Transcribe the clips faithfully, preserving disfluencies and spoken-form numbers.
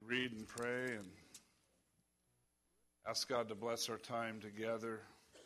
read and pray and ask God to bless our time together.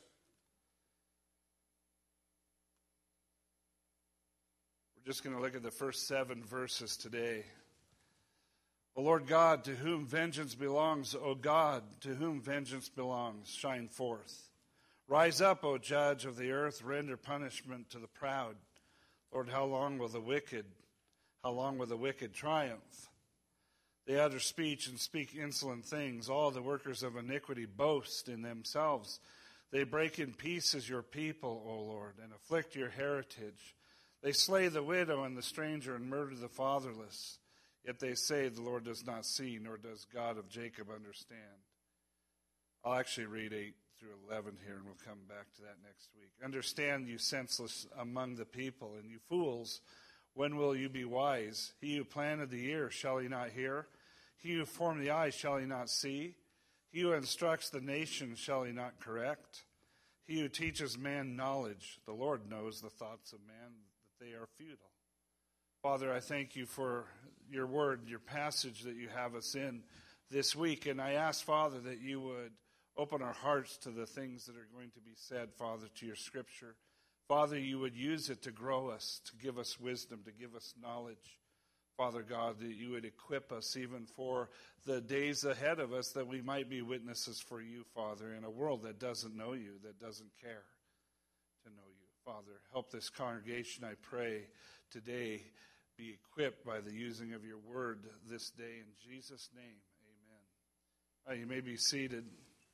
We're just going to look at the first seven verses today. O Lord God, to whom vengeance belongs, O God, to whom vengeance belongs, shine forth. Rise up, O judge of the earth, render punishment to the proud. Lord, how long will the wicked, how long will the wicked triumph? They utter speech and speak insolent things. All the workers of iniquity boast in themselves. They break in pieces your people, O Lord, and afflict your heritage. They slay the widow and the stranger and murder the fatherless. Yet they say the Lord does not see, nor does God of Jacob understand. I'll actually read eight through eleven here, and we'll come back to that next week. Understand, you senseless among the people, and you fools, when will you be wise? He who planted the ear, shall he not hear? He who formed the eye, shall he not see? He who instructs the nation, shall he not correct? He who teaches man knowledge, the Lord knows the thoughts of man, that they are futile. Father, I thank you for your word, your passage that you have us in this week. And I ask, Father, that you would open our hearts to the things that are going to be said, Father, to your scripture. Father, you would use it to grow us, to give us wisdom, to give us knowledge. Father God, that you would equip us even for the days ahead of us, that we might be witnesses for you, Father, in a world that doesn't know you, that doesn't care to know you. Father, help this congregation, I pray, today be equipped by the using of your word this day. In Jesus' name, amen. Uh, you may be seated.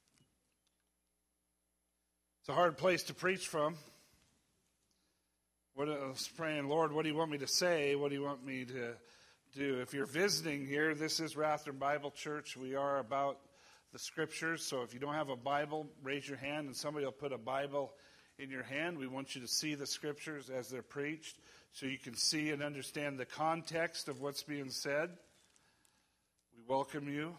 It's a hard place to preach from. What I was praying, Lord, what do you want me to say? What do you want me to do? If you're visiting here, this is Rathdrum Bible Church. We are about the Scriptures. So if you don't have a Bible, raise your hand and somebody will put a Bible in your hand. We want you to see the Scriptures as they're preached so you can see and understand the context of what's being said. We welcome you.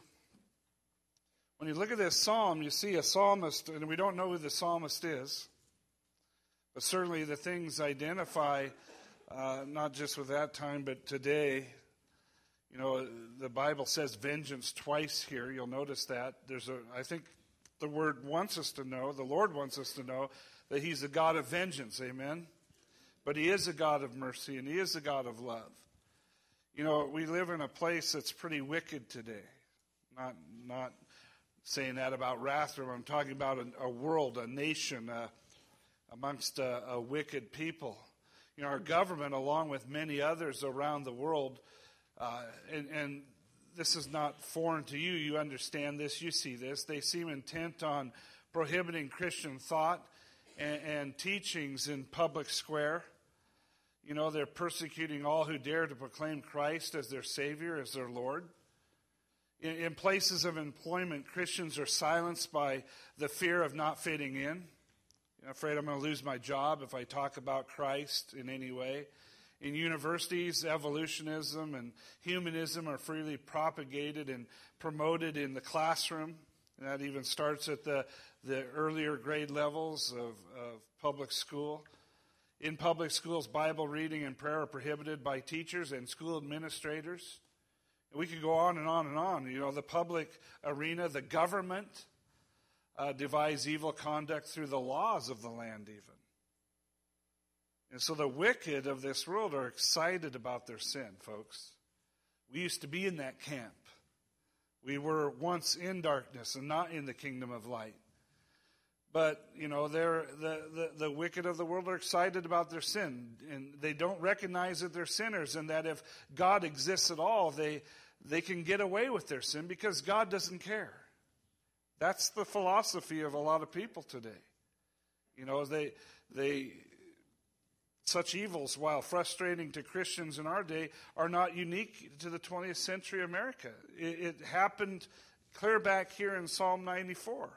When you look at this psalm, you see a psalmist, and we don't know who the psalmist is. But certainly the things identify, uh, not just with that time, but today. You know, the Bible says vengeance twice here. You'll notice that. There's a, I think the word wants us to know, the Lord wants us to know, that he's a God of vengeance, amen? But he is a God of mercy, and he is a God of love. You know, we live in a place that's pretty wicked today. Not, not saying that about Rathdrum. I'm talking about a, a world, a nation, a amongst a, a wicked people. You know, our government, along with many others around the world, uh, and, and this is not foreign to you, you understand this, you see this, they seem intent on prohibiting Christian thought and, and teachings in public square. You know, they're persecuting all who dare to proclaim Christ as their Savior, as their Lord. In, in places of employment, Christians are silenced by the fear of not fitting in. I'm afraid I'm going to lose my job if I talk about Christ in any way. In universities, evolutionism and humanism are freely propagated and promoted in the classroom. And that even starts at the, the earlier grade levels of, of public school. In public schools, Bible reading and prayer are prohibited by teachers and school administrators. And we could go on and on and on. You know, the public arena, the government, Uh, devise evil conduct through the laws of the land even. And so the wicked of this world are excited about their sin, folks. We used to be in that camp. We were once in darkness and not in the kingdom of light. But, you know, they're, the, the, the wicked of the world are excited about their sin. And they don't recognize that they're sinners and that if God exists at all, they, they can get away with their sin because God doesn't care. That's the philosophy of a lot of people today. You know, they, they, such evils, while frustrating to Christians in our day, are not unique to the twentieth century America. It, it happened clear back here in Psalm ninety-four.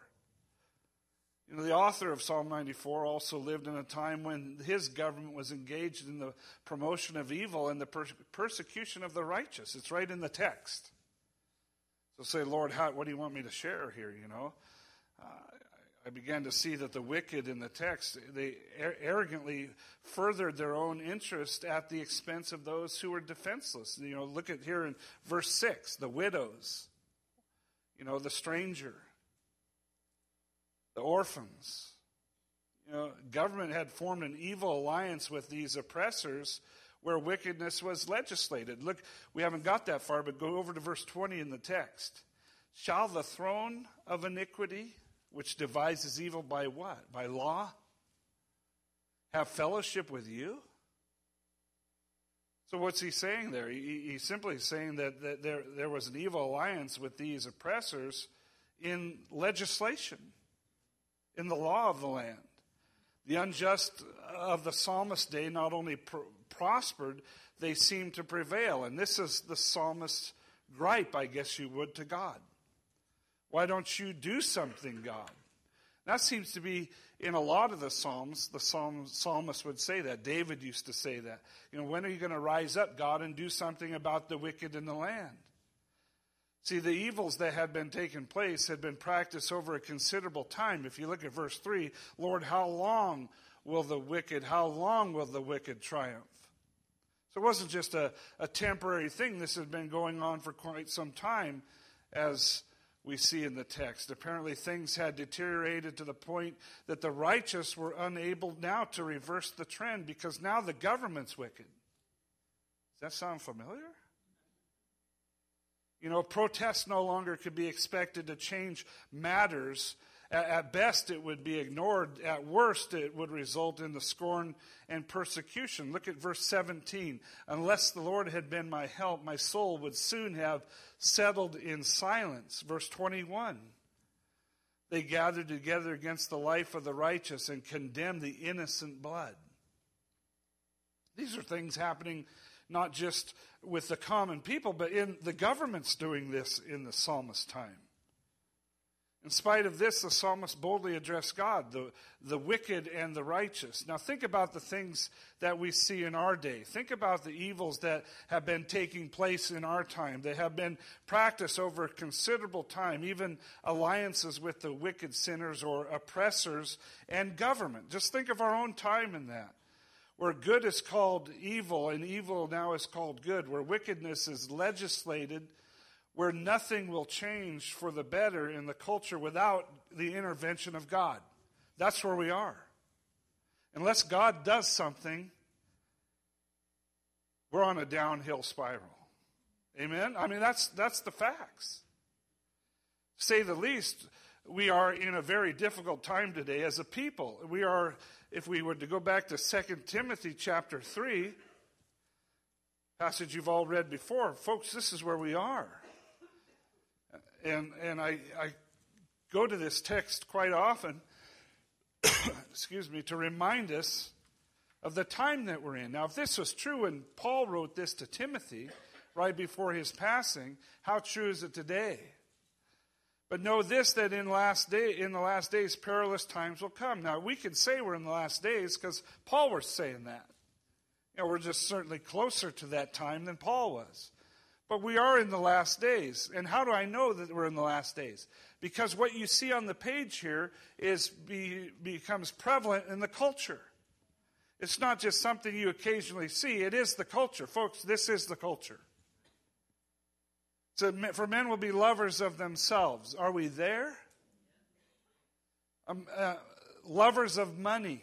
You know, the author of Psalm ninety-four also lived in a time when his government was engaged in the promotion of evil and the per- persecution of the righteous. It's right in the text. So say, Lord, how, what do you want me to share here, you know? Uh, I began to see that the wicked in the text, they arrogantly furthered their own interest at the expense of those who were defenseless. You know, look at here in verse six, the widows, you know, the stranger, the orphans. You know, government had formed an evil alliance with these oppressors where wickedness was legislated. Look, we haven't got that far, but go over to verse twenty in the text. Shall the throne of iniquity, which devises evil by what? By law, have fellowship with you? So what's he saying there? He, he's simply saying that, that there, there was an evil alliance with these oppressors in legislation, in the law of the land. The unjust of the psalmist's day not only pr- prospered, they seemed to prevail. And this is the psalmist's gripe, I guess you would, to God. Why don't you do something, God? That seems to be in a lot of the Psalms. The psalm, psalmist would say that. David used to say that. You know, when are you going to rise up, God, and do something about the wicked in the land? See, the evils that had been taking place had been practiced over a considerable time. If you look at verse three, Lord, how long will the wicked, how long will the wicked triumph? So it wasn't just a, a temporary thing. This had been going on for quite some time, as we see in the text. Apparently things had deteriorated to the point that the righteous were unable now to reverse the trend because now the government's wicked. Does that sound familiar? You know, protests no longer could be expected to change matters. At best, it would be ignored. At worst, it would result in the scorn and persecution. Look at verse seventeen. Unless the Lord had been my help, my soul would soon have settled in silence. Verse twenty-one. They gathered together against the life of the righteous and condemned the innocent blood. These are things happening not just with the common people, but in the government's doing this in the psalmist's time. In spite of this, the psalmist boldly addressed God, the, the wicked and the righteous. Now think about the things that we see in our day. Think about the evils that have been taking place in our time. They have been practiced over a considerable time, even alliances with the wicked sinners or oppressors and government. Just think of our own time in that, where good is called evil and evil now is called good, where wickedness is legislated, where nothing will change for the better in the culture without the intervention of God. That's where we are. Unless God does something, we're on a downhill spiral. Amen? I mean, that's that's the facts. To say the least, we are in a very difficult time today as a people. We are, if we were to go back to Second Timothy chapter three, passage you've all read before, folks, this is where we are. And and I, I go to this text quite often, excuse me, to remind us of the time that we're in. Now, if this was true when Paul wrote this to Timothy right before his passing, how true is it today? But know this, that in last day, in the last days, perilous times will come. Now, we can say we're in the last days because Paul was saying that. You know, we're just certainly closer to that time than Paul was. But we are in the last days. And how do I know that we're in the last days? Because what you see on the page here is be, becomes prevalent in the culture. It's not just something you occasionally see. It is the culture. Folks, this is the culture. So, for men will be lovers of themselves. Are we there? Um, uh, lovers of money.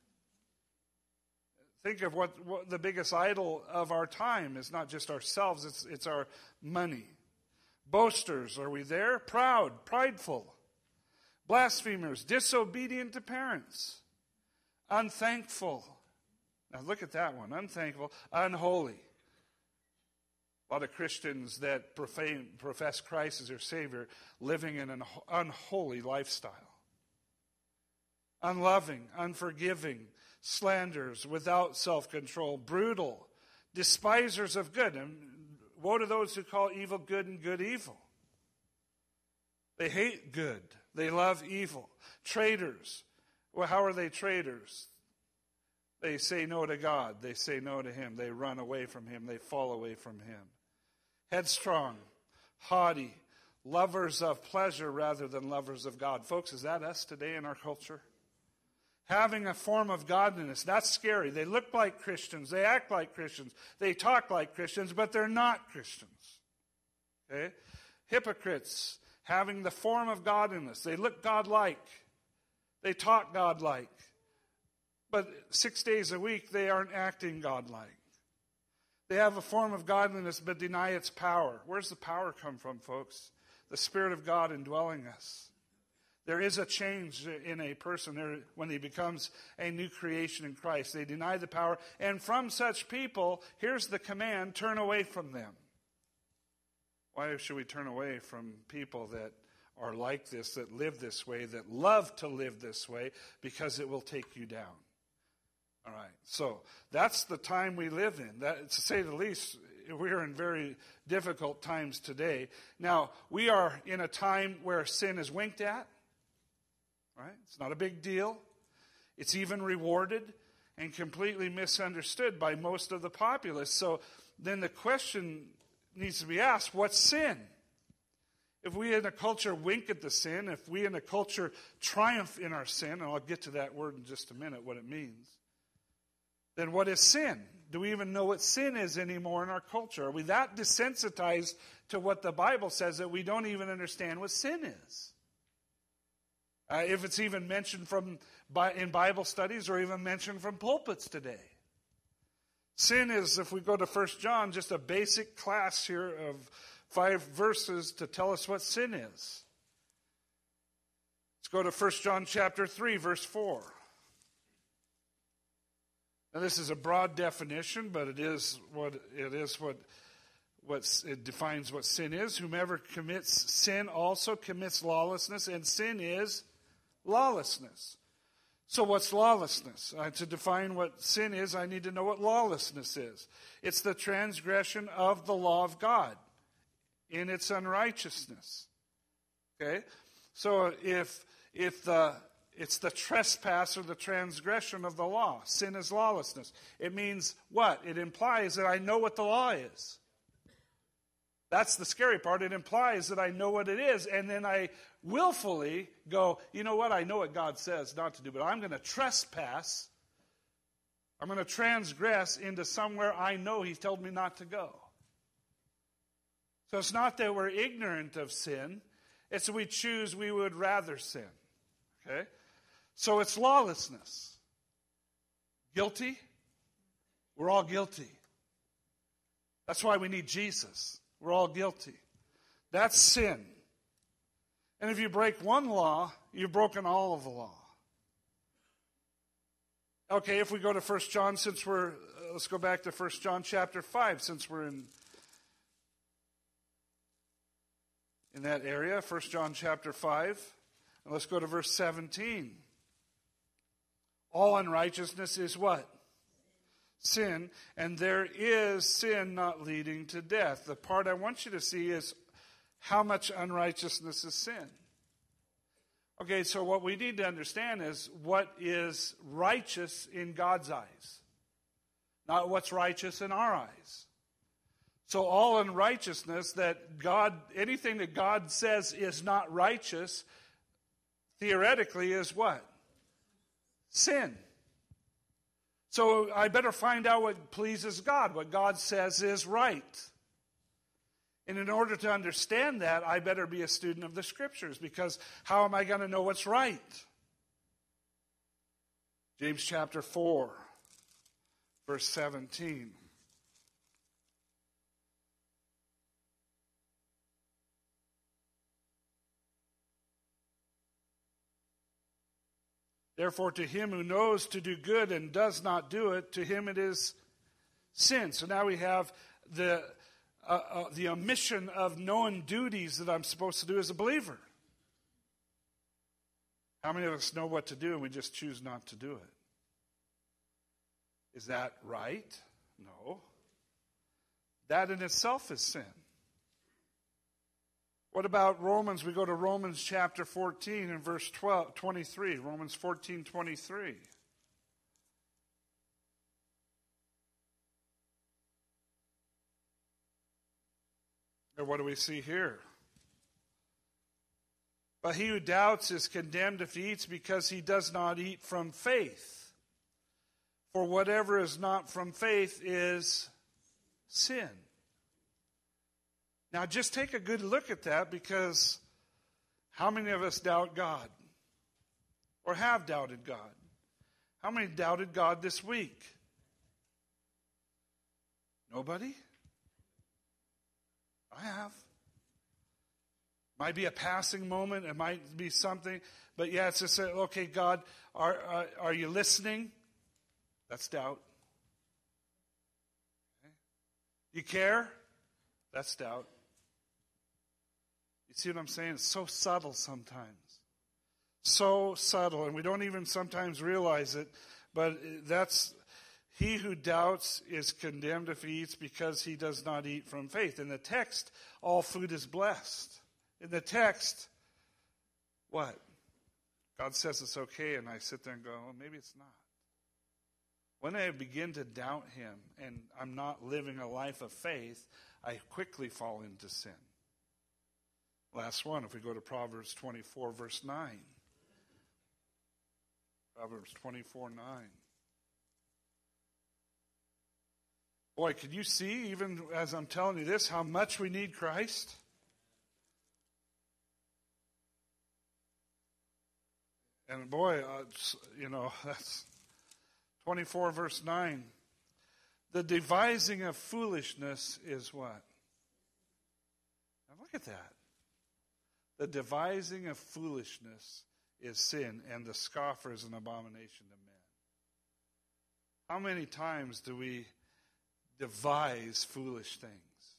Think of what, what the biggest idol of our time is. Not just ourselves, it's, it's our money. Boasters, are we there? Proud, prideful. Blasphemers, disobedient to parents. Unthankful. Now look at that one. Unthankful, unholy. A lot of Christians that profane, profess Christ as their Savior living in an unholy lifestyle. Unloving, unforgiving, slanders, without self-control, brutal, despisers of good. And woe to those who call evil good and good evil. They hate good. They love evil. Traitors. Well, how are they traitors? They say no to God. They say no to Him. They run away from Him. They fall away from Him. Headstrong, haughty, lovers of pleasure rather than lovers of God. Folks, is that us today in our culture? Having a form of godliness, that's scary. They look like Christians, they act like Christians, they talk like Christians, but they're not Christians. Okay? Hypocrites, having the form of godliness. They look God-like, they talk God-like, but six days a week they aren't acting God-like. They have a form of godliness but deny its power. Where's the power come from, folks? The Spirit of God indwelling us. There is a change in a person when he becomes a new creation in Christ. They deny the power. And from such people, here's the command, turn away from them. Why should we turn away from people that are like this, that live this way, that love to live this way? Because it will take you down. All right, so that's the time we live in. That, to say the least, we're in very difficult times today. Now, we are in a time where sin is winked at. Right? It's not a big deal. It's even rewarded and completely misunderstood by most of the populace. So then the question needs to be asked, what's sin? If we in a culture wink at the sin, if we in a culture triumph in our sin, and I'll get to that word in just a minute, what it means, then what is sin? Do we even know what sin is anymore in our culture? Are we that desensitized to what the Bible says that we don't even understand what sin is? Uh, if it's even mentioned from in Bible studies or even mentioned from pulpits today. Sin is, if we go to First John, just a basic class here of five verses to tell us what sin is. Let's go to First John chapter three, verse four. Now this is a broad definition, but it is what it is what what it defines what sin is. Whomever commits sin also commits lawlessness, and sin is lawlessness. So what's lawlessness? Uh, to define what sin is, I need to know what lawlessness is. It's the transgression of the law of God in its unrighteousness. Okay? So if if the it's the trespass or the transgression of the law. Sin is lawlessness. It means what? It implies that I know what the law is. That's the scary part. It implies that I know what it is, and then I willfully go, you know what, I know what God says not to do, but I'm going to trespass. I'm going to transgress into somewhere I know He's told me not to go. So it's not that we're ignorant of sin. It's that we choose we would rather sin. Okay? So it's lawlessness. Guilty? We're all guilty. That's why we need Jesus. We're all guilty. That's sin. And if you break one law, you've broken all of the law. Okay, if we go to First John, since we're, uh, let's go back to First John chapter five, since we're in, in that area, First John chapter five. And let's go to verse seventeen. All unrighteousness is what? Sin, and there is sin not leading to death. The part I want you to see is how much unrighteousness is sin. Okay, so what we need to understand is what is righteous in God's eyes, not what's righteous in our eyes. So all unrighteousness that God, anything that God says is not righteous, theoretically is what? Sin. So I better find out what pleases God, what God says is right. And in order to understand that, I better be a student of the Scriptures, because how am I going to know what's right? James chapter four, verse seventeen. Therefore, to him who knows to do good and does not do it, to him it is sin. So now we have the uh, uh, the omission of known duties that I'm supposed to do as a believer. How many of us know what to do and we just choose not to do it? Is that right? No. That in itself is sin. What about Romans? We go to Romans chapter fourteen and verse twelve, twenty-three. Romans fourteen, twenty-three. And what do we see here? But he who doubts is condemned if he eats, because he does not eat from faith. For whatever is not from faith is sin. Now just take a good look at that, because how many of us doubt God? Or have doubted God? How many doubted God this week? Nobody? I have. Might be a passing moment. It might be something. But yeah, it's just, okay, God, are, are, are you listening? That's doubt. Okay. You care? That's doubt. You see what I'm saying? It's so subtle sometimes. So subtle. And we don't even sometimes realize it. But that's, he who doubts is condemned if he eats, because he does not eat from faith. In the text, all food is blessed. In the text, what? God says it's okay, and I sit there and go, well, maybe it's not. When I begin to doubt him and I'm not living a life of faith, I quickly fall into sin. Last one, if we go to Proverbs twenty-four, verse nine. Proverbs twenty-four, nine. Boy, can you see, even as I'm telling you this, how much we need Christ? And boy, uh, you know, that's twenty-four verse nine. The devising of foolishness is what? Now look at that. The devising of foolishness is sin, and the scoffer is an abomination to men. How many times do we devise foolish things?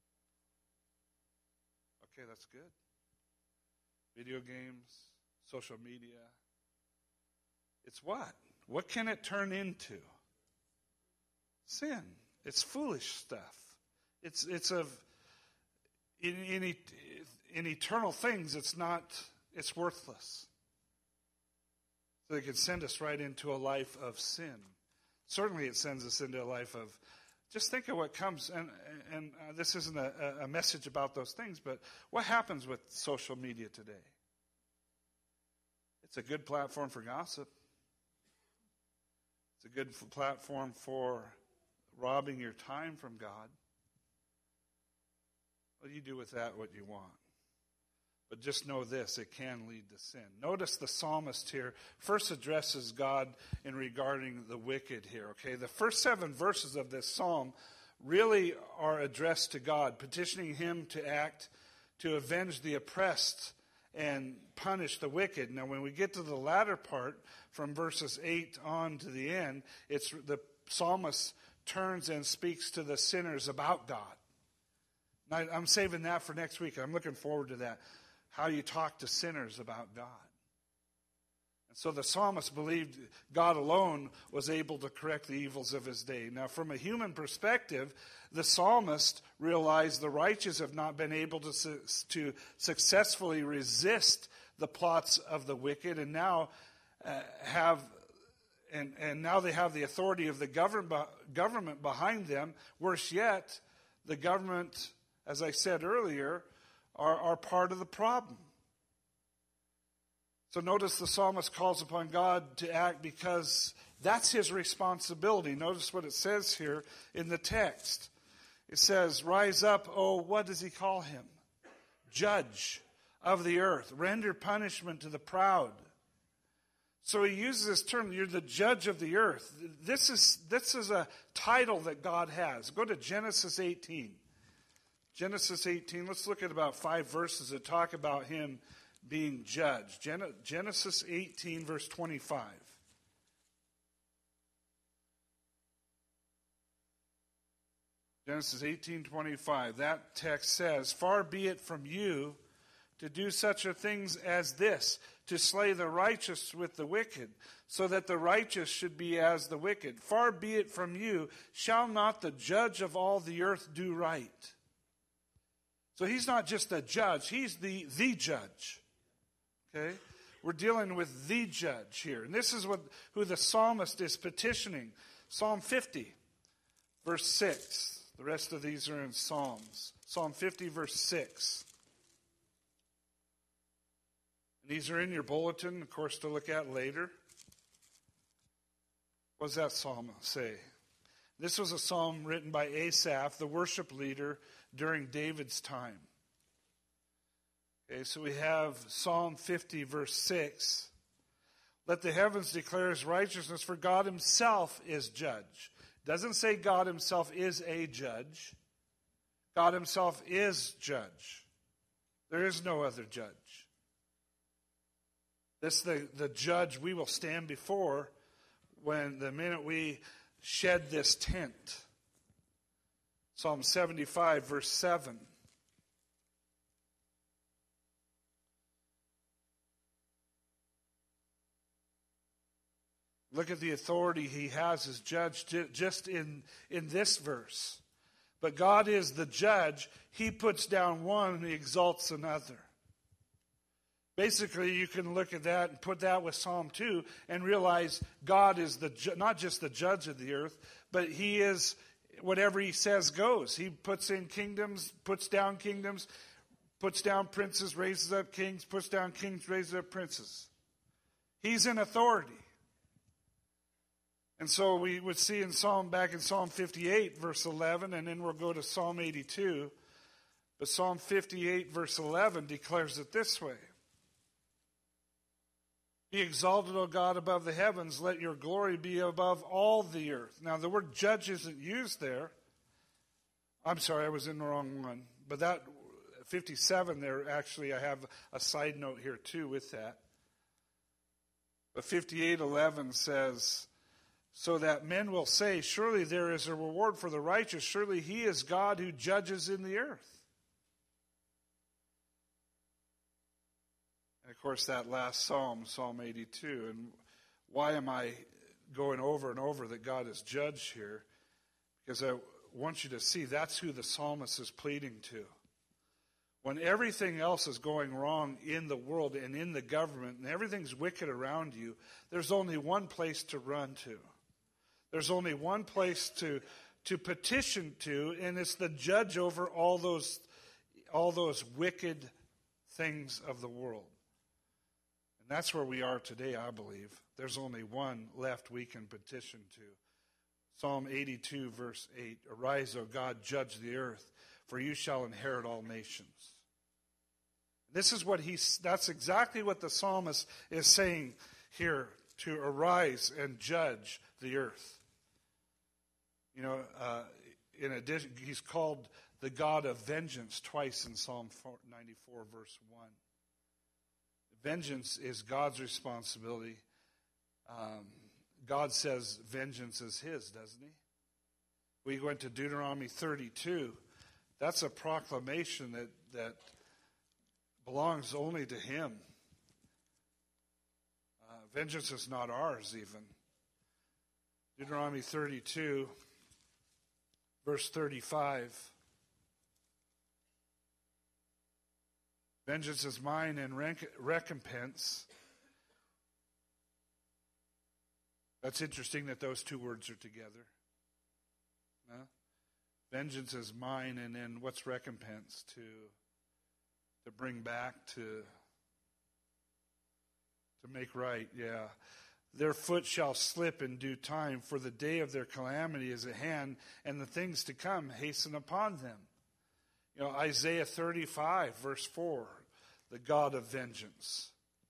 Okay, that's good. Video games, social media. It's what? What can it turn into? Sin. It's foolish stuff. It's it's of in in, in eternal things. It's not. It's worthless. So it can send us right into a life of sin. Certainly, it sends us into a life of. Just think of what comes, and and uh, this isn't a, a message about those things, but what happens with social media today? It's a good platform for gossip. It's a good f- platform for robbing your time from God. Well, you do with that what you want. But just know this, it can lead to sin. Notice the psalmist here first addresses God in regarding the wicked here, okay? The first seven verses of this psalm really are addressed to God, petitioning him to act, to avenge the oppressed and punish the wicked. Now, when we get to the latter part, from verses eight on to the end, it's the psalmist turns and speaks to the sinners about God. Now, I'm saving that for next week. I'm looking forward to that. How you talk to sinners about God. And so the psalmist believed God alone was able to correct the evils of his day. Now, from a human perspective, the psalmist realized the righteous have not been able to, su- to successfully resist the plots of the wicked, and now uh, have and, and now they have the authority of the government government behind them. Worse yet, the government, as I said earlier, Are, are part of the problem. So notice the psalmist calls upon God to act because that's his responsibility. Notice what it says here in the text. It says, rise up, oh, what does he call him? Judge of the earth. Render punishment to the proud. So he uses this term, you're the judge of the earth. This is, this is a title that God has. Go to Genesis eighteen. Genesis eighteen, let's look at about five verses that talk about him being judged. Gen- Genesis eighteen, verse twenty-five. Genesis eighteen, twenty-five. That text says, far be it from you to do such a things as this, to slay the righteous with the wicked, so that the righteous should be as the wicked. Far be it from you, shall not the judge of all the earth do right? So he's not just a judge, he's the, the judge. Okay? We're dealing with the judge here. And this is what who the psalmist is petitioning. Psalm fifty, verse six. The rest of these are in Psalms. Psalm fifty, verse six. And these are in your bulletin, of course, to look at later. What does that psalm say? This was a psalm written by Asaph, the worship leader during David's time. Okay, so we have Psalm fifty, verse six. Let the heavens declare his righteousness, for God himself is judge. It doesn't say God himself is a judge. God himself is judge. There is no other judge. This is the, the judge we will stand before when the minute we shed this tent. Psalm seventy-five, verse seven. Look at the authority he has as judge just in, in this verse. But God is the judge. He puts down one and he exalts another. Basically, you can look at that and put that with Psalm two and realize God is the ju- not just the judge of the earth, but he is, whatever he says goes. He puts in kingdoms, puts down kingdoms, puts down princes, raises up kings, puts down kings, raises up princes. He's in authority. And so we would see in Psalm, back in Psalm fifty-eight, verse eleven, and then we'll go to Psalm eighty-two. But Psalm fifty-eight, verse eleven declares it this way. Be exalted, O God, above the heavens. Let your glory be above all the earth. Now, the word judge isn't used there. I'm sorry, I was in the wrong one. But that fifty-seven there, actually, I have a side note here, too, with that. But fifty-eight eleven says, so that men will say, surely there is a reward for the righteous. Surely he is God who judges in the earth. And of course, that last psalm, Psalm eighty-two. And why am I going over and over that God is judge here? Because I want you to see that's who the psalmist is pleading to. When everything else is going wrong in the world and in the government and everything's wicked around you, there's only one place to run to. There's only one place to to petition to, and it's the judge over all those all those wicked things of the world. And that's where we are today, I believe. There's only one left we can petition to. Psalm eighty-two, verse eight. Arise, O God, judge the earth, for you shall inherit all nations. This is what he's, that's exactly what the psalmist is saying here, to arise and judge the earth. You know, uh, in addition, he's called the God of vengeance twice in Psalm ninety-four, verse one. Vengeance is God's responsibility. Um, God says vengeance is his, doesn't he? We went to Deuteronomy thirty-two. That's a proclamation that, that belongs only to him. Uh, vengeance is not ours, even. Deuteronomy thirty-two, verse thirty-five. Vengeance is mine and recompense. That's interesting that those two words are together. No? Vengeance is mine, and then what's recompense? To, to bring back, to, to make right, yeah. Their foot shall slip in due time, for the day of their calamity is at hand, and the things to come hasten upon them. You know, Isaiah thirty-five, verse four, the God of vengeance.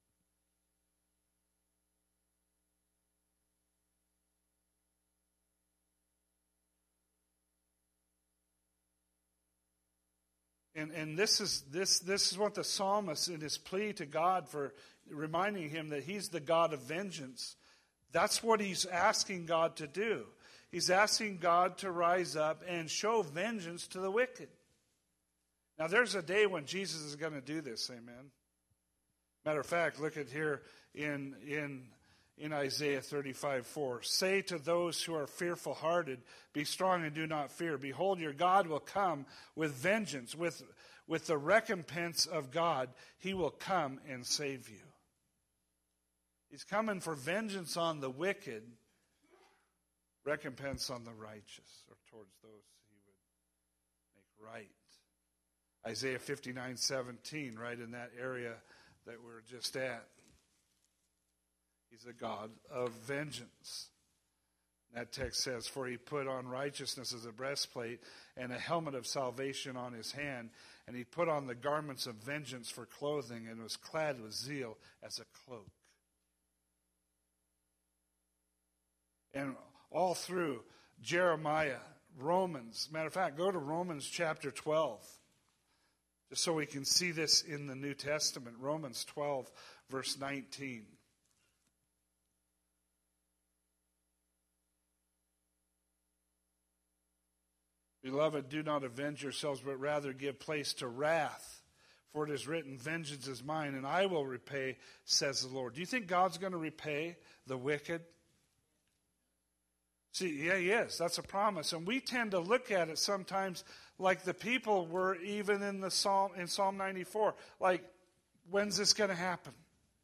And and this is this this is what the psalmist in his plea to God for reminding him that he's the God of vengeance. That's what he's asking God to do. He's asking God to rise up and show vengeance to the wicked. Now, there's a day when Jesus is going to do this, amen. Matter of fact, look at here in in in Isaiah thirty-five four. Say to those who are fearful-hearted, be strong and do not fear. Behold, your God will come with vengeance, with, with the recompense of God. He will come and save you. He's coming for vengeance on the wicked, recompense on the righteous, or towards those he would make right. Isaiah fifty-nine seventeen, right in that area that we're just at. He's a God of vengeance. That text says, for he put on righteousness as a breastplate and a helmet of salvation on his hand, and he put on the garments of vengeance for clothing and was clad with zeal as a cloak. And all through Jeremiah, Romans, matter of fact, go to Romans chapter twelve, just so we can see this in the New Testament. Romans twelve, verse nineteen. Beloved, do not avenge yourselves, but rather give place to wrath. For it is written, vengeance is mine, and I will repay, says the Lord. Do you think God's going to repay the wicked? See, yeah, he is. That's a promise. And we tend to look at it sometimes like the people were even in the Psalm in Psalm ninety-four. Like, when's this going to happen?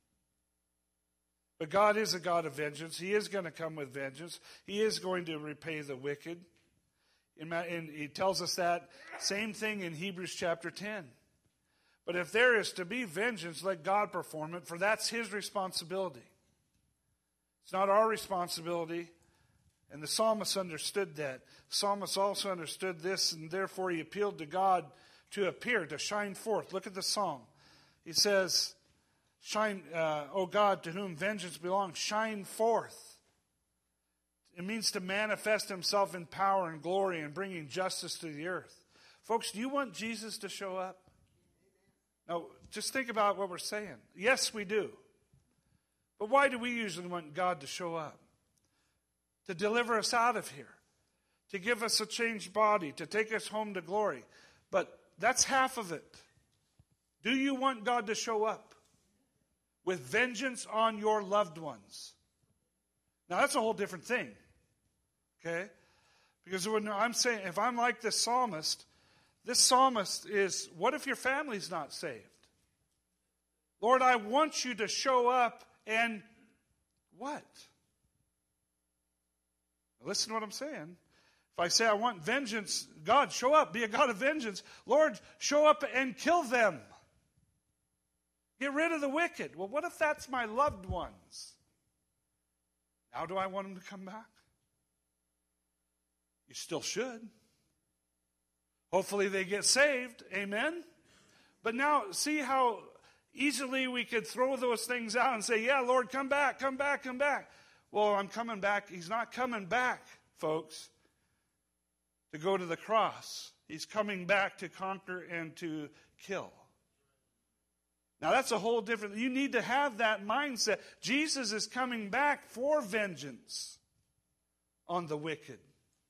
But God is a God of vengeance. He is going to come with vengeance. He is going to repay the wicked. And he tells us that same thing in Hebrews chapter ten. But if there is to be vengeance, let God perform it, for that's his responsibility. It's not our responsibility. And the psalmist understood that. The psalmist also understood this, and therefore he appealed to God to appear, to shine forth. Look at the psalm. He says, "Shine, uh, O God, to whom vengeance belongs, shine forth." It means to manifest himself in power and glory and bringing justice to the earth. Folks, do you want Jesus to show up? Now, just think about what we're saying. Yes, we do. But why do we usually want God to show up? To deliver us out of here. To give us a changed body. To take us home to glory. But that's half of it. Do you want God to show up with vengeance on your loved ones? Now, that's a whole different thing. Okay? Because when I'm saying, if I'm like this psalmist, this psalmist is, what if your family's not saved? Lord, I want you to show up and what? Listen to what I'm saying. If I say I want vengeance, God, show up, be a God of vengeance. Lord, show up and kill them. Get rid of the wicked. Well, what if that's my loved ones? Now do I want them to come back? You still should. Hopefully they get saved. Amen? But now, see how easily we could throw those things out and say, yeah, Lord, come back, come back, come back. Well, I'm coming back. He's not coming back, folks, to go to the cross. He's coming back to conquer and to kill. Now, that's a whole different... You need to have that mindset. Jesus is coming back for vengeance on the wicked.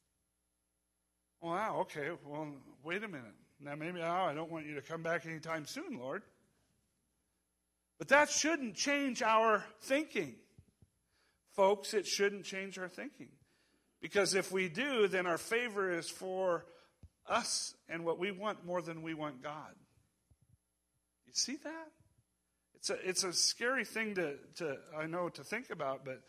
Wow, okay, well, wait a minute. Now, maybe, oh, I don't want you to come back anytime soon, Lord. But that shouldn't change our thinking. Folks, it shouldn't change our thinking. Because if we do, then our favor is for us and what we want more than we want God. You see that? It's a it's a scary thing to, to I know to think about, but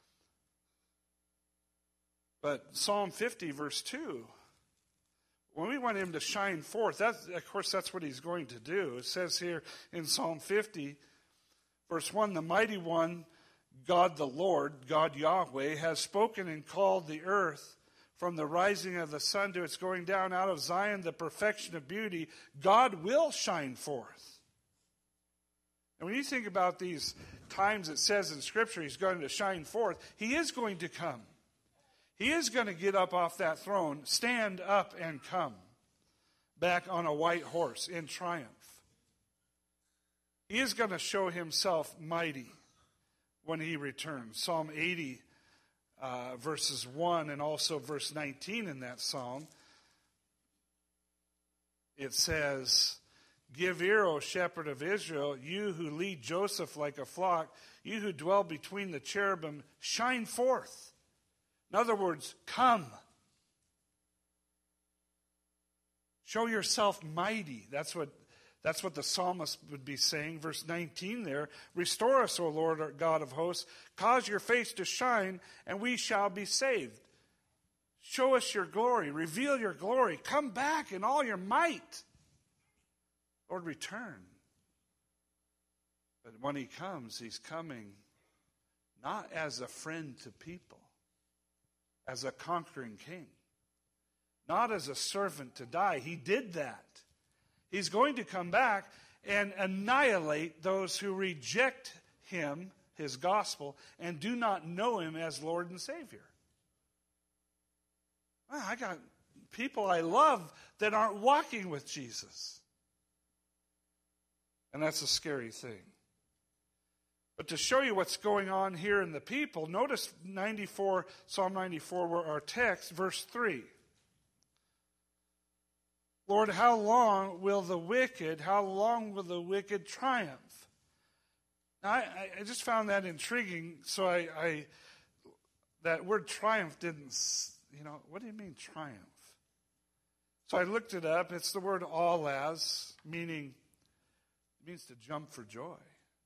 but Psalm fifty, verse two, when we want him to shine forth, that's, of course that's what he's going to do. It says here in Psalm fifty, verse one, the mighty one, God the Lord, God Yahweh, has spoken and called the earth from the rising of the sun to its going down, out of Zion, the perfection of beauty. God will shine forth. And when you think about these times it says in Scripture he's going to shine forth, he is going to come. He is going to get up off that throne, stand up and come back on a white horse in triumph. He is going to show himself mighty when he returns. Psalm eighty, uh, verses one and also verse nineteen in that psalm, it says, give ear, O shepherd of Israel, you who lead Joseph like a flock, you who dwell between the cherubim, shine forth. In other words, come. Show yourself mighty. That's what, that's what the psalmist would be saying. Verse nineteen there, restore us, O Lord, our God of hosts. Cause your face to shine, and we shall be saved. Show us your glory. Reveal your glory. Come back in all your might. Lord, return. But when he comes, he's coming not as a friend to people, as a conquering king, not as a servant to die. He did that. He's going to come back and annihilate those who reject him, his gospel, and do not know him as Lord and Savior. Well, I got people I love that aren't walking with Jesus. And that's a scary thing. But to show you what's going on here in the people, notice ninety-four, Psalm ninety-four, where our text, verse three. Lord, how long will the wicked, how long will the wicked triumph? Now, I, I just found that intriguing, so I, I, that word triumph didn't, you know, what do you mean triumph? So I looked it up. It's the word alaz, meaning, it means to jump for joy.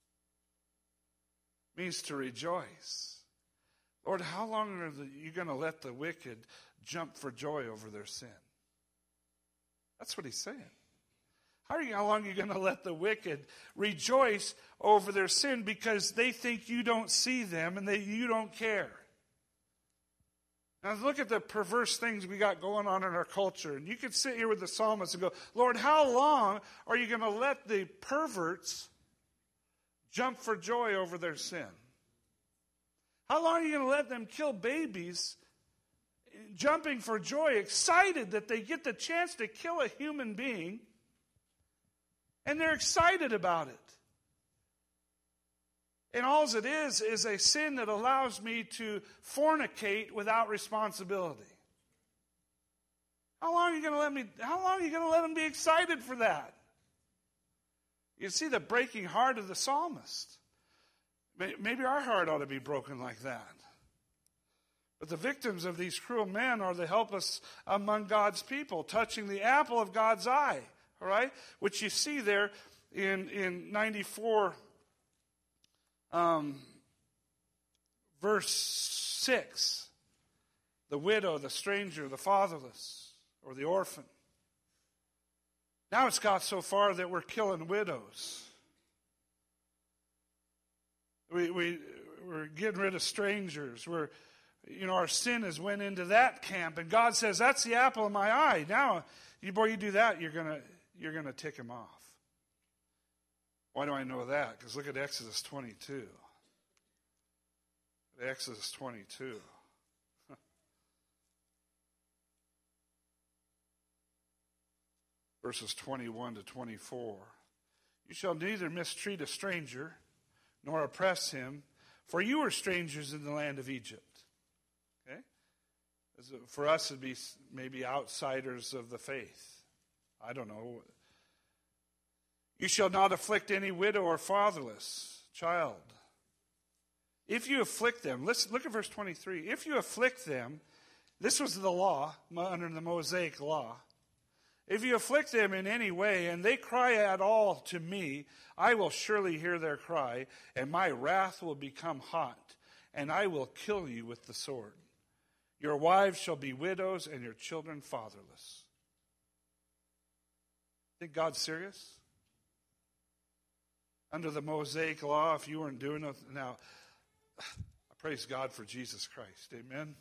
It means to rejoice. Lord, how long are the, you going to let the wicked jump for joy over their sin? That's what he's saying. How, are you, how long are you going to let the wicked rejoice over their sin because they think you don't see them and that you don't care? Now look at the perverse things we got going on in our culture. And you could sit here with the psalmist and go, Lord, how long are you going to let the perverts jump for joy over their sin? How long are you going to let them kill babies, jumping for joy, excited that they get the chance to kill a human being, and they're excited about it? And all it is is a sin that allows me to fornicate without responsibility. How long are you going to let me, how long are you going to let them be excited for that? You see the breaking heart of the psalmist. Maybe our heart ought to be broken like that. But the victims of these cruel men are the helpless among God's people, touching the apple of God's eye, all right? Which you see there in, in ninety-four, um, verse six. The widow, the stranger, the fatherless, or the orphan. Now it's got so far that we're killing widows. We, we, we're getting rid of strangers. We're, you know, our sin has went into that camp. And God says, that's the apple of my eye. Now, you boy, you do that, you're going to you're gonna tick him off. Why do I know that? Because look at Exodus twenty-two. Exodus twenty-two. Verses twenty-one to twenty-four. You shall neither mistreat a stranger, nor oppress him, for you are strangers in the land of Egypt. Okay? For us, it'd be maybe outsiders of the faith. I don't know. You shall not afflict any widow or fatherless child. If you afflict them, listen, look at verse twenty-three. If you afflict them, this was the law, under the Mosaic law. If you afflict them in any way, and they cry at all to me, I will surely hear their cry, and my wrath will become hot, and I will kill you with the sword. Your wives shall be widows, and your children fatherless. Think God's serious? Under the Mosaic law, if you weren't doing it, now, I praise God for Jesus Christ. Amen.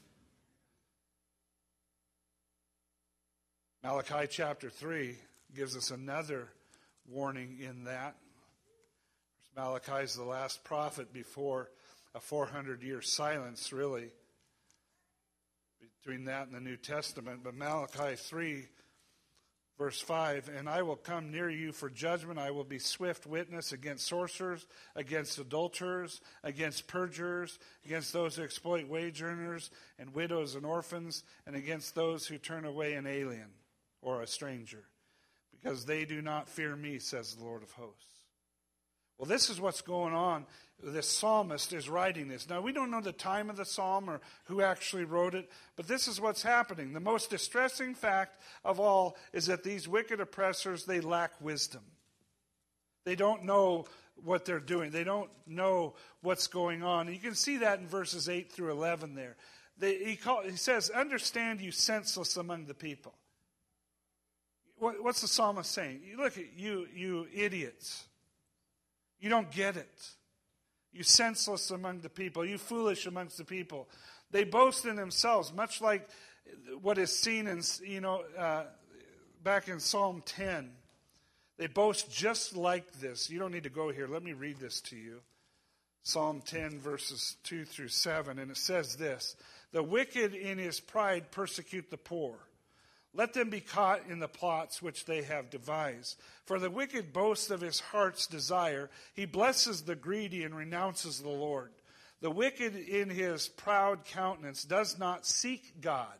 Malachi chapter three gives us another warning in that. Malachi is the last prophet before a four hundred year silence, really, between that and the New Testament. But Malachi three, verse five, and I will come near you for judgment. I will be swift witness against sorcerers, against adulterers, against perjurers, against those who exploit wage earners and widows and orphans, and against those who turn away an alien or a stranger, because they do not fear me, says the Lord of hosts. Well, this is what's going on. This psalmist is writing this. Now, we don't know the time of the psalm or who actually wrote it, but this is what's happening. The most distressing fact of all is that these wicked oppressors, they lack wisdom. They don't know what they're doing. They don't know what's going on. And you can see that in verses eight through eleven there. They, he, call, he says, understand you senseless among the people. What, what's the psalmist saying? You look at you, you idiots. You don't get it. You senseless among the people. You foolish amongst the people. They boast in themselves, much like what is seen in, you know, uh, back in Psalm ten. They boast just like this. You don't need to go here. Let me read this to you. Psalm ten, verses two through seven. And it says this: the wicked in his pride persecute the poor. Let them be caught in the plots which they have devised. For the wicked boasts of his heart's desire. He blesses the greedy and renounces the Lord. The wicked in his proud countenance does not seek God.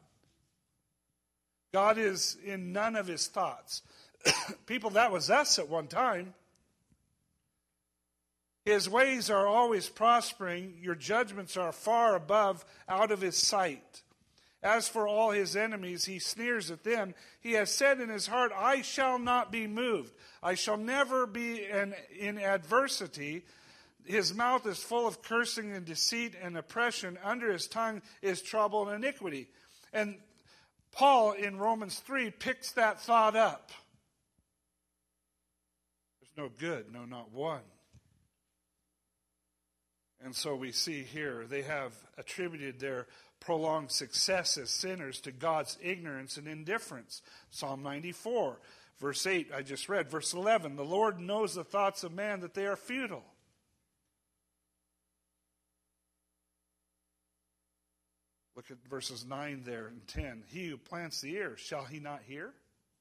God is in none of his thoughts. People, that was us at one time. His ways are always prospering. Your judgments are far above, out of his sight. As for all his enemies, he sneers at them. He has said in his heart, I shall not be moved. I shall never be in, in adversity. His mouth is full of cursing and deceit and oppression. Under his tongue is trouble and iniquity. And Paul in Romans three picks that thought up. There's no good, no, not one. And so we see here they have attributed their prolonged success as sinners to God's ignorance and indifference. Psalm ninety-four, verse eight, I just read. Verse eleven, the Lord knows the thoughts of man, that they are futile. Look at verses nine there and ten. He who plants the ear, shall he not hear?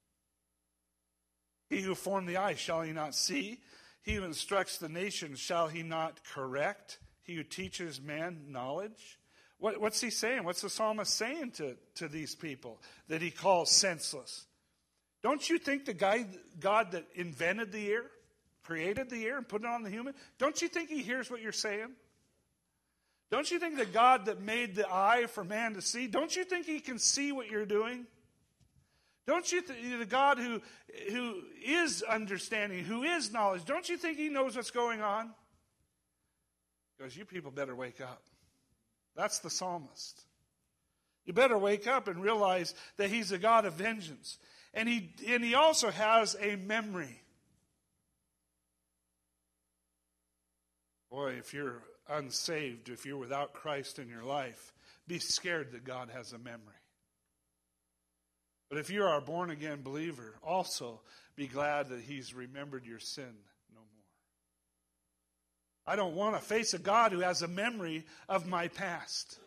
He who formed the eye, shall he not see? He who instructs the nations, shall he not correct? He who teaches man knowledge? What, what's he saying? What's the psalmist saying to, to these people that he calls senseless? Don't you think the guy, God that invented the ear, created the ear and put it on the human, don't you think he hears what you're saying? Don't you think the God that made the eye for man to see, don't you think he can see what you're doing? Don't you think the God who, who is understanding, who is knowledge, don't you think he knows what's going on? Because you people better wake up. That's the psalmist. You better wake up and realize that he's a God of vengeance. And he, and he also has a memory. Boy, if you're unsaved, if you're without Christ in your life, be scared that God has a memory. But if you are a born-again believer, also be glad that he's remembered your sin no more. I don't want to face a God who has a memory of my past.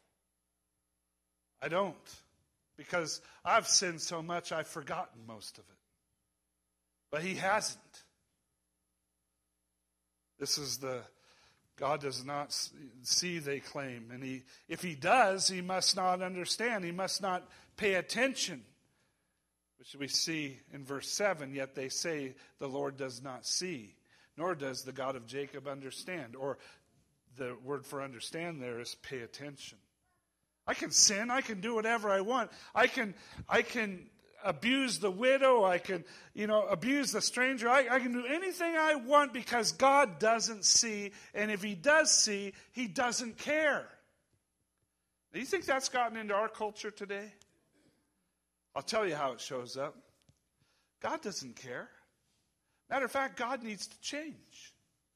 I don't. Because I've sinned so much, I've forgotten most of it. But he hasn't. This is the God does not see, they claim. And he, if he does, he must not understand. He must not pay attention. Which we see in verse seven, yet they say the Lord does not see, nor does the God of Jacob understand. Or the word for understand there is pay attention. I can sin. I can do whatever I want. I can, I can abuse the widow. I can, you know, abuse the stranger. I, I can do anything I want because God doesn't see. And if he does see, he doesn't care. Do you think that's gotten into our culture today? I'll tell you how it shows up. God doesn't care. Matter of fact, God needs to change.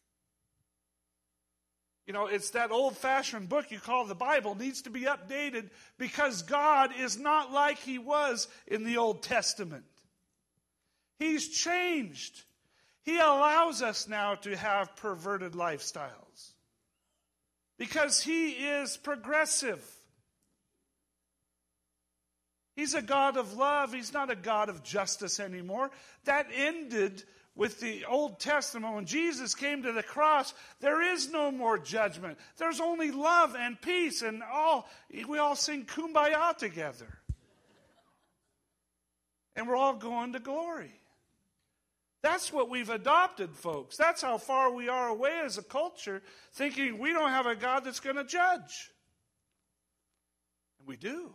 You know, it's that old-fashioned book you call the Bible needs to be updated because God is not like he was in the Old Testament. He's changed. He allows us now to have perverted lifestyles because he is progressive. He's a God of love. He's not a God of justice anymore. That ended with the Old Testament. When Jesus came to the cross, there is no more judgment. There's only love and peace, and all we all sing Kumbaya together. And we're all going to glory. That's what we've adopted, folks. That's how far we are away as a culture, thinking we don't have a God that's going to judge. And we do.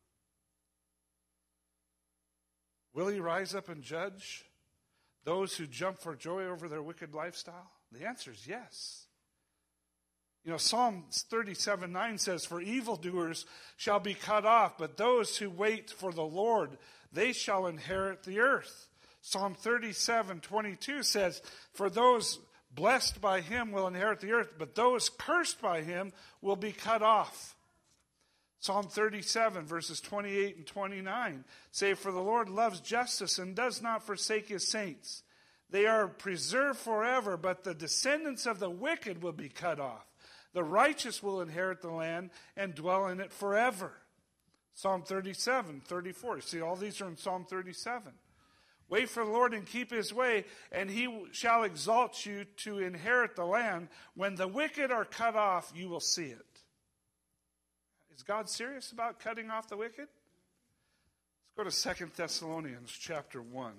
Will he rise up and judge those who jump for joy over their wicked lifestyle? The answer is yes. You know, Psalm thirty-seven nine says, for evildoers shall be cut off, but those who wait for the Lord, they shall inherit the earth. Psalm thirty-seven twenty-two says, for those blessed by him will inherit the earth, but those cursed by him will be cut off. Psalm thirty-seven, verses twenty-eight and twenty-nine say, "For the Lord loves justice and does not forsake his saints. They are preserved forever, but the descendants of the wicked will be cut off. The righteous will inherit the land and dwell in it forever." Psalm thirty-seven, thirty-four. See, all these are in Psalm thirty-seven. "Wait for the Lord and keep his way, and he shall exalt you to inherit the land. When the wicked are cut off, you will see it." Is God serious about cutting off the wicked? Let's go to Second Thessalonians chapter one.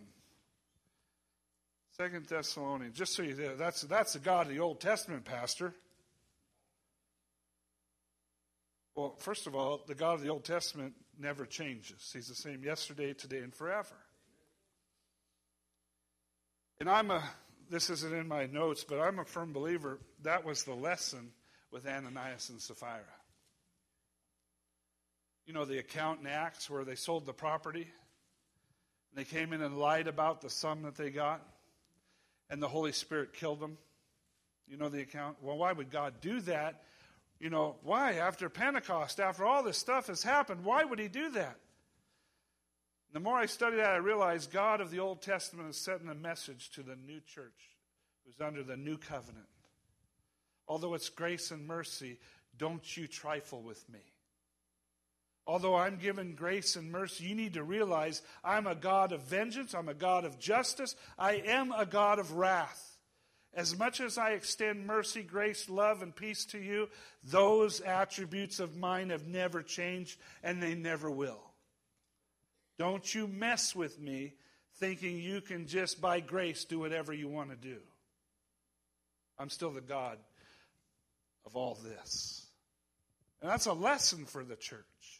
Second Thessalonians, just so you know, that's, that's the God of the Old Testament, Pastor. Well, first of all, the God of the Old Testament never changes. He's the same yesterday, today, and forever. And I'm a, this isn't in my notes, but I'm a firm believer that was the lesson with Ananias and Sapphira. You know the account in Acts where they sold the property? And they came in and lied about the sum that they got, and the Holy Spirit killed them. You know the account? Well, why would God do that? You know, why? After Pentecost, after all this stuff has happened, why would he do that? The more I study that, I realize God of the Old Testament is setting a message to the new church who's under the new covenant. Although it's grace and mercy, don't you trifle with me. Although I'm given grace and mercy, you need to realize I'm a God of vengeance. I'm a God of justice. I am a God of wrath. As much as I extend mercy, grace, love, and peace to you, those attributes of mine have never changed, and they never will. Don't you mess with me thinking you can just by grace do whatever you want to do. I'm still the God of all this. And that's a lesson for the church.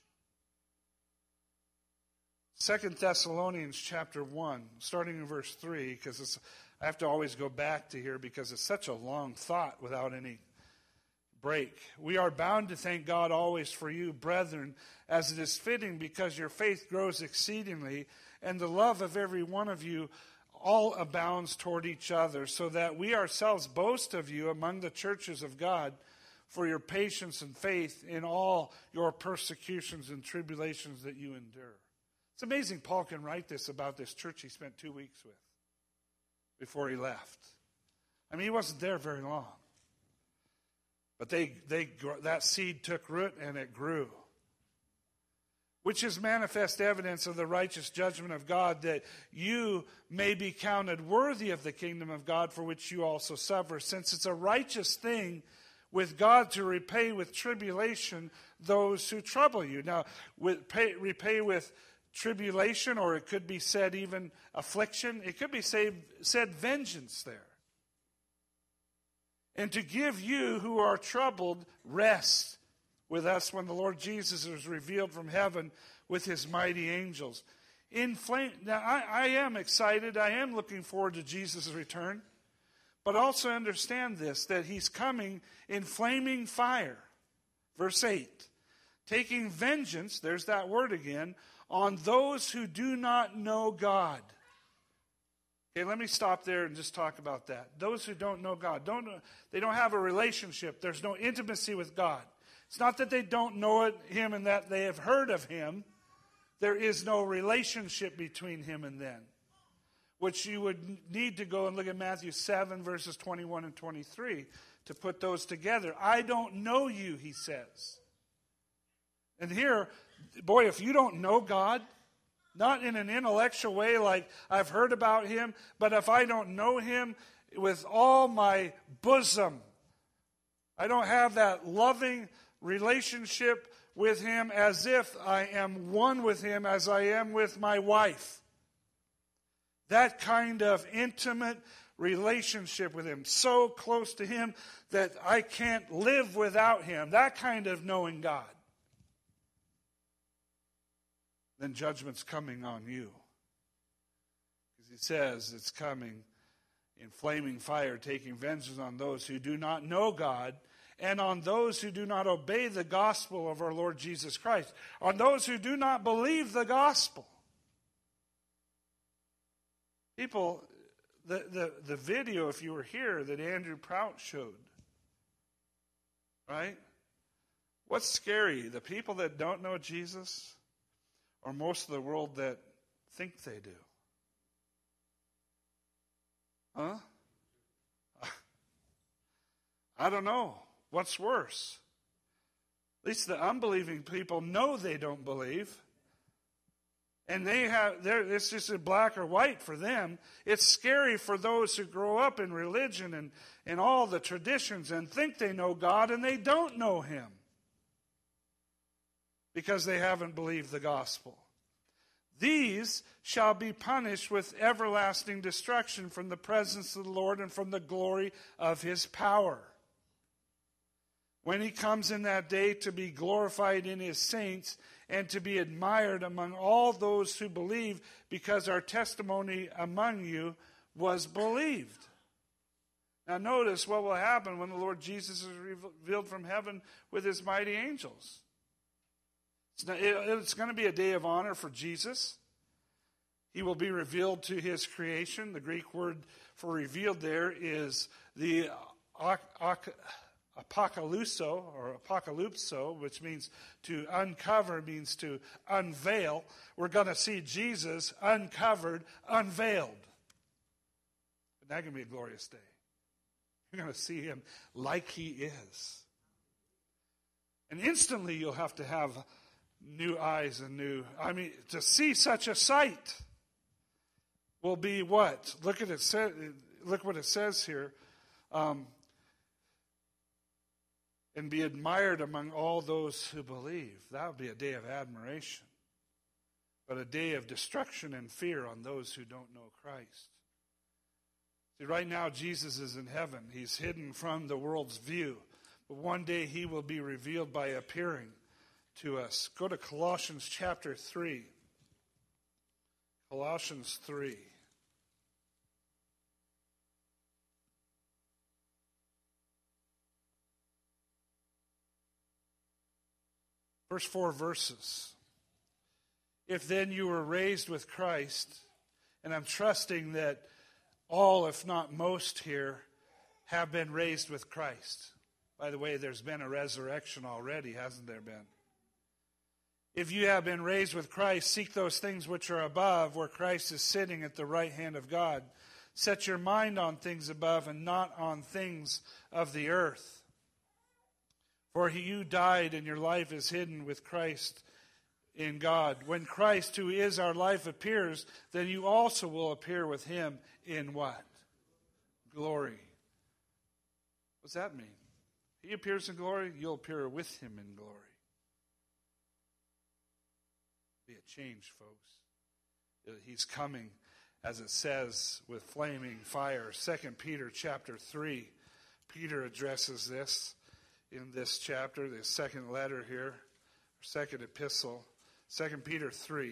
Second Thessalonians chapter one, starting in verse three, because it's, I have to always go back to here because it's such a long thought without any break. "We are bound to thank God always for you, brethren, as it is fitting, because your faith grows exceedingly, and the love of every one of you all abounds toward each other, so that we ourselves boast of you among the churches of God for your patience and faith in all your persecutions and tribulations that you endure." It's amazing Paul can write this about this church he spent two weeks with before he left. I mean, he wasn't there very long. But they, they, that seed took root and it grew. "Which is manifest evidence of the righteous judgment of God, that you may be counted worthy of the kingdom of God, for which you also suffer. Since it's a righteous thing with God to repay with tribulation those who trouble you." Now, with pay, repay with tribulation, or it could be said even affliction. It could be say, said vengeance there. "And to give you who are troubled rest with us when the Lord Jesus is revealed from heaven with his mighty angels." In flame, now, I, I am excited. I am looking forward to Jesus' return. But also understand this, that he's coming in flaming fire. Verse eight. "Taking vengeance," there's that word again, "on those who do not know God." Okay, let me stop there and just talk about that. Those who don't know God, don't they don't have a relationship. There's no intimacy with God. It's not that they don't know it, him and that they have heard of him. There is no relationship between him and them. Which you would need to go and look at Matthew seven, verses twenty-one and twenty-three to put those together. "I don't know you," he says. And here, boy, if you don't know God, not in an intellectual way like I've heard about him, but if I don't know him with all my bosom, I don't have that loving relationship with him as if I am one with him as I am with my wife. That kind of intimate relationship with him, so close to him that I can't live without him. That kind of knowing God. Then judgment's coming on you. Because he says it's coming in flaming fire, taking vengeance on those who do not know God and on those who do not obey the gospel of our Lord Jesus Christ, on those who do not believe the gospel. People, the, the, the video, if you were here, that Andrew Prout showed, right? What's scary? The people that don't know Jesus or most of the world that think they do? Huh? I don't know. What's worse? At least the unbelieving people know they don't believe. And they have, it's just a black or white for them. It's scary for those who grow up in religion and, and all the traditions and think they know God and they don't know Him. Because they haven't believed the gospel. These shall be punished with everlasting destruction from the presence of the Lord and from the glory of His power. When He comes in that day to be glorified in His saints and to be admired among all those who believe, because our testimony among you was believed. Now notice what will happen when the Lord Jesus is revealed from heaven with His mighty angels. It's, not, it, it's going to be a day of honor for Jesus. He will be revealed to His creation. The Greek word for revealed there is the ak, ak, apocalypso or apocalypso, which means to uncover, means to unveil. We're going to see Jesus uncovered, unveiled. And that's going to be a glorious day. You're going to see Him like He is. And instantly you'll have to have new eyes and new, I mean, to see such a sight will be what? Look at it. Look what it says here. Um, and be admired among all those who believe. That would be a day of admiration. But a day of destruction and fear on those who don't know Christ. See, right now Jesus is in heaven. He's hidden from the world's view. But one day He will be revealed by appearing to us. Go to Colossians chapter three. Colossians three. First four verses. If then you were raised with Christ, and I'm trusting that all, if not most here, have been raised with Christ. By the way, there's been a resurrection already, hasn't there been? If you have been raised with Christ, seek those things which are above, where Christ is sitting at the right hand of God. Set your mind on things above and not on things of the earth. For you died and your life is hidden with Christ in God. When Christ, who is our life, appears, then you also will appear with Him in what? Glory. What does that mean? He appears in glory, you'll appear with Him in glory. Be a change, folks. He's coming, as it says, with flaming fire. Second Peter chapter three. Peter addresses this in this chapter, the second letter here, second epistle. Second Peter three.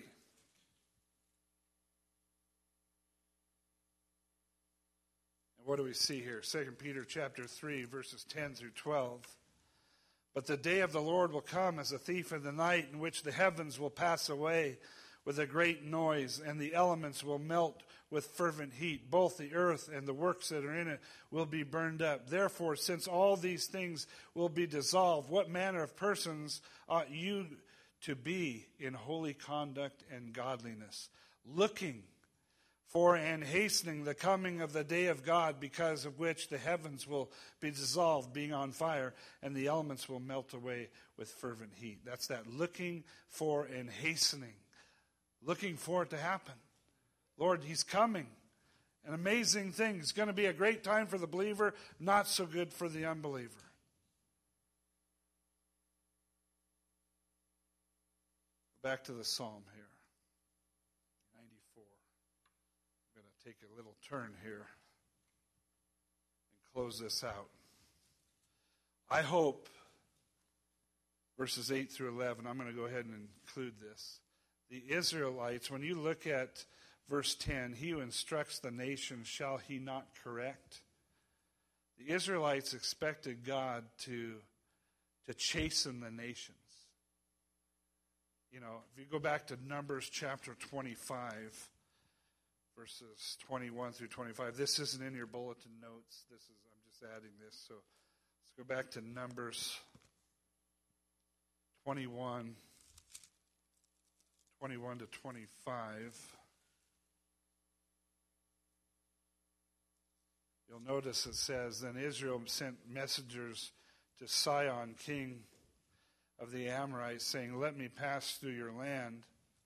And what do we see here? Second Peter chapter three, verses ten through twelve. But the day of the Lord will come as a thief in the night, in which the heavens will pass away with a great noise, and the elements will melt with fervent heat. Both the earth and the works that are in it will be burned up. Therefore, since all these things will be dissolved, what manner of persons ought you to be in holy conduct and godliness, looking for and hastening the coming of the day of God, because of which the heavens will be dissolved, being on fire, and the elements will melt away with fervent heat. That's that looking for and hastening. Looking for it to happen. Lord, He's coming. An amazing thing. It's going to be a great time for the believer, not so good for the unbeliever. Back to the psalm here. ninety-four. I'm going to take a little turn here and close this out. I hope, verses eight through eleven, I'm going to go ahead and include this. The Israelites, when you look at verse ten, He who instructs the nations, shall He not correct? The Israelites expected God to, to chasten the nations. You know, if you go back to Numbers chapter twenty-five, verses twenty-one through twenty-five. This isn't in your bulletin notes. This is I'm just adding this. So let's go back to Numbers twenty-one, twenty-one to twenty-five. You'll notice it says, Then Israel sent messengers to Sihon, king of the Amorites, saying, Let me pass through your land.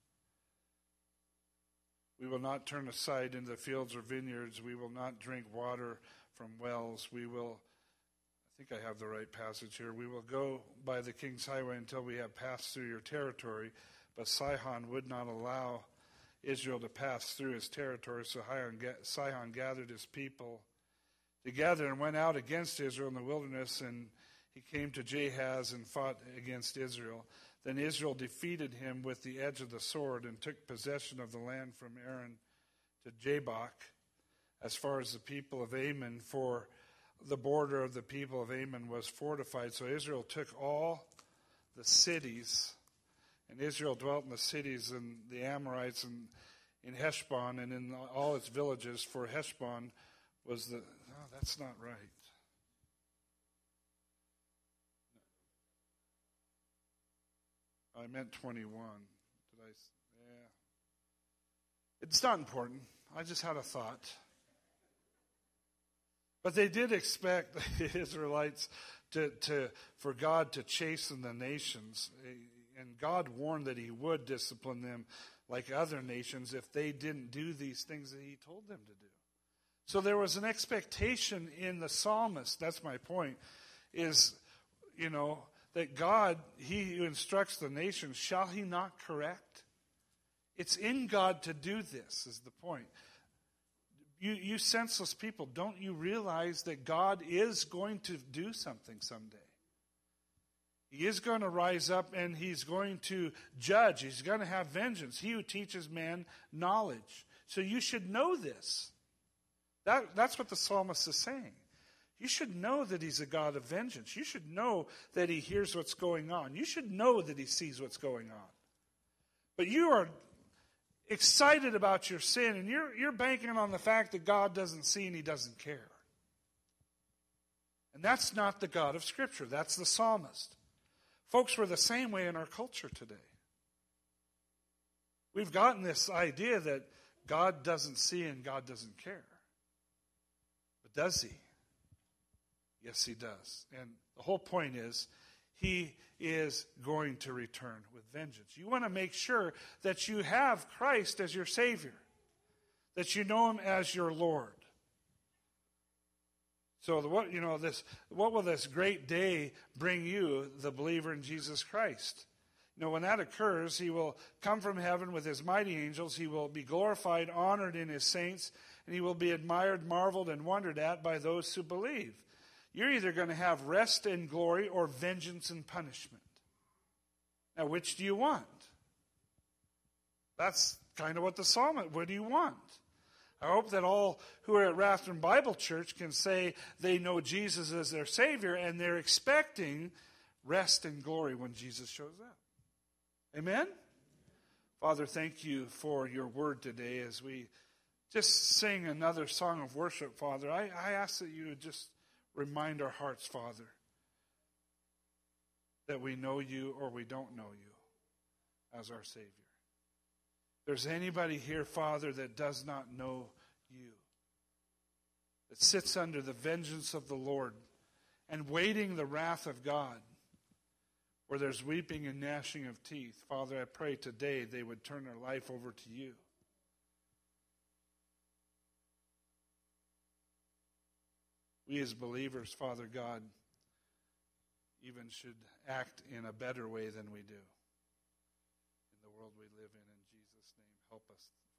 We will not turn aside into the fields or vineyards. We will not drink water from wells. We will, I think I have the right passage here. We will go by the king's highway until we have passed through your territory. But Sihon would not allow Israel to pass through his territory. So Sihon gathered his people together and went out against Israel in the wilderness, and he came to Jahaz and fought against Israel. Then Israel defeated him with the edge of the sword and took possession of the land from Aaron to Jabbok, as far as the people of Ammon, for the border of the people of Ammon was fortified. So Israel took all the cities, and Israel dwelt in the cities, and the Amorites and in Heshbon and in all its villages, for Heshbon was the... No, that's not right. I meant twenty-one. Did I? Yeah. It's not important. I just had a thought. But they did expect the Israelites to, to for God to chasten the nations. And God warned that he would discipline them like other nations if they didn't do these things that he told them to do. So there was an expectation in the psalmist, that's my point, is, you know, that God, he who instructs the nations, shall he not correct? It's in God to do this, is the point. You, you senseless people, don't you realize that God is going to do something someday? He is going to rise up and he's going to judge. He's going to have vengeance. He who teaches man knowledge. So you should know this. That, that's what the psalmist is saying. You should know that he's a God of vengeance. You should know that he hears what's going on. You should know that he sees what's going on. But you are excited about your sin, and you're, you're banking on the fact that God doesn't see and he doesn't care. And that's not the God of Scripture. That's the psalmist. Folks, we're the same way in our culture today. We've gotten this idea that God doesn't see and God doesn't care. But does he? Yes, he does. And the whole point is, he is going to return with vengeance. You want to make sure that you have Christ as your Savior, that you know him as your Lord. So, the, what you know, this what will this great day bring you, the believer in Jesus Christ? You know, when that occurs, he will come from heaven with his mighty angels. He will be glorified, honored in his saints, and he will be admired, marveled, and wondered at by those who believe. You're either going to have rest and glory or vengeance and punishment. Now, which do you want? That's kind of what the psalmist, what do you want? I hope that all who are at Rathdrum Bible Church can say they know Jesus as their Savior and they're expecting rest and glory when Jesus shows up. Amen? Father, thank you for your word today as we just sing another song of worship, Father. I, I ask that you would just remind our hearts, Father, that we know you or we don't know you as our Savior. If there's anybody here, Father, that does not know you, that sits under the vengeance of the Lord and waiting the wrath of God, where there's weeping and gnashing of teeth, Father, I pray today they would turn their life over to you. We as believers, Father God, even should act in a better way than we do in the world we live in. In Jesus' name, help us.